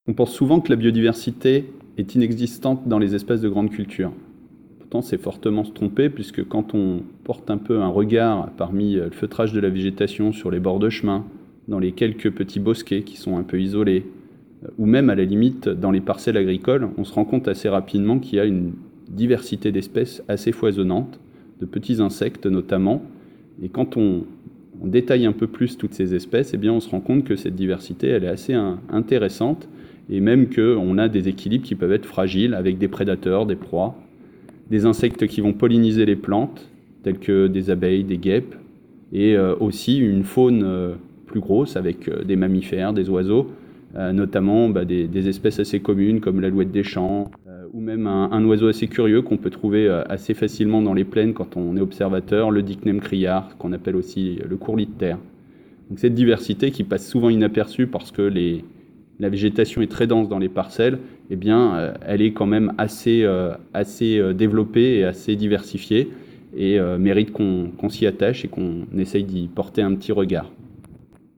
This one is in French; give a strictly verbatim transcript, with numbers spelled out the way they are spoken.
On pense souvent que la biodiversité est inexistante dans les espaces de grande culture. Pourtant, c'est fortement se tromper, puisque quand on porte un peu un regard parmi le feutrage de la végétation sur les bords de chemin, dans les quelques petits bosquets qui sont un peu isolés, ou même à la limite dans les parcelles agricoles, on se rend compte assez rapidement qu'il y a une diversité d'espèces assez foisonnante, de petits insectes notamment. Et quand on, on détaille un peu plus toutes ces espèces, eh bien on se rend compte que cette diversité elle est assez un, intéressante, et même qu'on a des équilibres qui peuvent être fragiles avec des prédateurs, des proies, des insectes qui vont polliniser les plantes, tels que des abeilles, des guêpes, et euh, aussi une faune euh, plus grosse avec euh, des mammifères, des oiseaux, euh, notamment bah, des, des espèces assez communes comme l'alouette des champs, euh, ou même un, un oiseau assez curieux qu'on peut trouver euh, assez facilement dans les plaines quand on est observateur, le dicnème criard, qu'on appelle aussi le courlis de terre. Donc cette diversité qui passe souvent inaperçue parce que les, la végétation est très dense dans les parcelles, eh bien, euh, elle est quand même assez, euh, assez euh, développée et assez diversifiée, et euh, mérite qu'on, qu'on s'y attache et qu'on essaye d'y porter un petit regard.